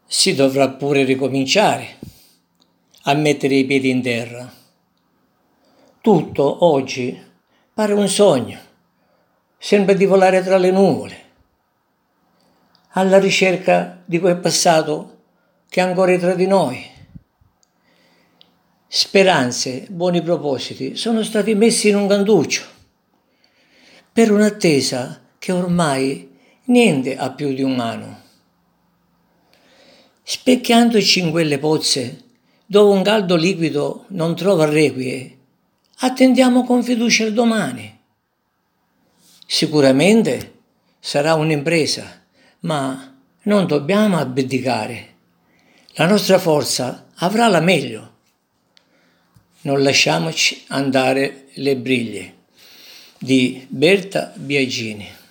Si dovrà pure ricominciare a mettere i piedi in terra. Tutto oggi pare un sogno, sembra di volare tra le nuvole, alla ricerca di quel passato che è ancora tra di noi. Speranze, buoni propositi sono stati messi in un cantuccio per un'attesa che ormai niente ha più di umano. Specchiandoci in quelle pozze dove un caldo liquido non trova requie, attendiamo con fiducia il domani. Sicuramente sarà un'impresa, ma non dobbiamo abdicare. La nostra forza avrà la meglio. Non lasciamoci andare le briglie di Berta Biagini.